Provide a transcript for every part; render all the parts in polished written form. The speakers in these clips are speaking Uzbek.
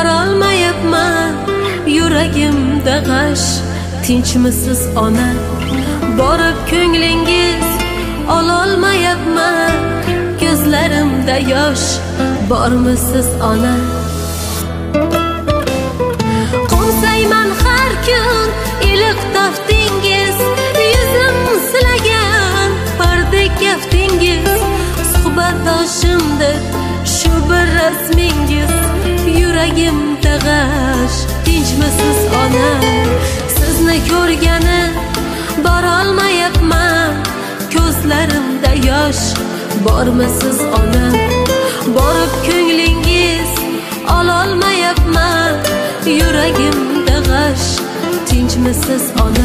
borolmayapman, yuragimda g'ash. Tinchmisiz ona, borib ko'nglingiz ololmayapman, ko'zlarimda yosh. Bormisiz ona? Qo'msayman har kun iliq taftingiz, yuzim silagan pardek kaftingiz. Suhbatdoshimdir shu bir rasmingiz, yuragimda g'ash. Tinchmisiz ona? Sizni ko'rgani borolmayapman, ko'zlarimda yosh. Bormisiz ona? Borib ko'nglingiz ololmayapman, yuragimda g'ash. Tinchmisiz ona?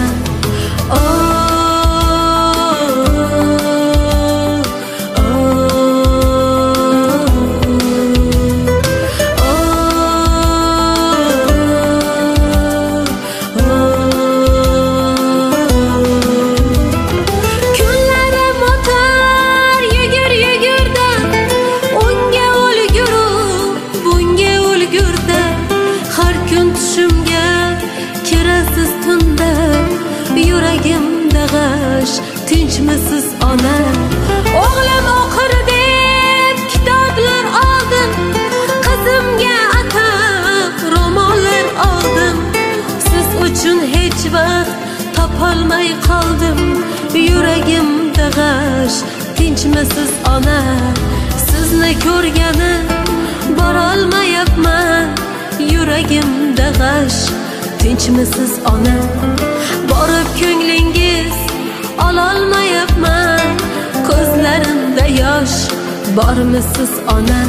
Yuragimda g'ash. Tinchmisiz ona? O'g'lim o'qir deb kitoblar oldim, qizimga atab ro'mollar oldim. Siz uchun hech vaqt topolmay qoldim, yuragimda g'ash. Tinchmisiz ona? Sizni ko'rgani borolmayapman, yuragimda g'ash. Tinchmisiz ona? Borib ko'nglingiz ololmayapman, ko'zlarimda yosh. Bormisiz ona?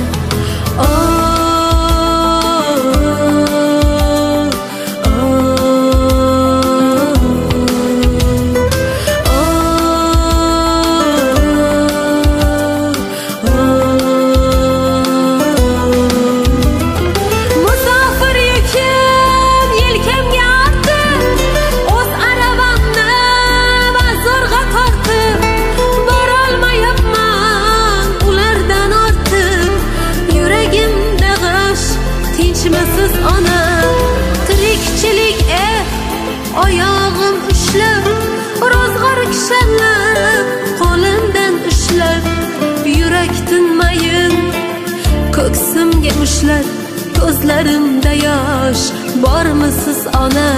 Tinchmisiz ona? Tirikchilik oyog'im ushlab, ro'zg'or kishanlab, qo'limdan ushlab, yurak tinmayin ko'ksimga ushlab, ko'zlarimda yosh. Bormisiz ona?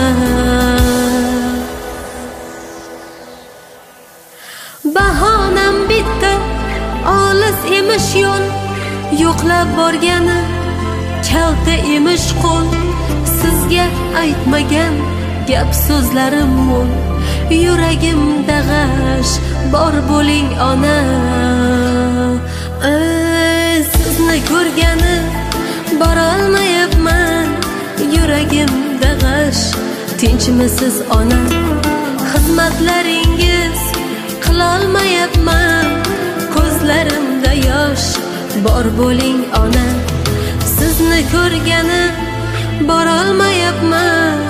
Bahonam bitta, olis emish yo'l, yo'qlab borgani kalta emish qo'l. Sizga aytmagan gap so'zlarim mo'l, yuragimda g'ash. Bor bo'ling ona. Sizni ko'rgani borolmayapman, yuragimda g'ash. Tinchmisiz ona? Xizmatlaringiz qilolmayapman, ko'zlarimda yosh. Bor bo'ling ona. Sizni ko'rgani borolmayapman,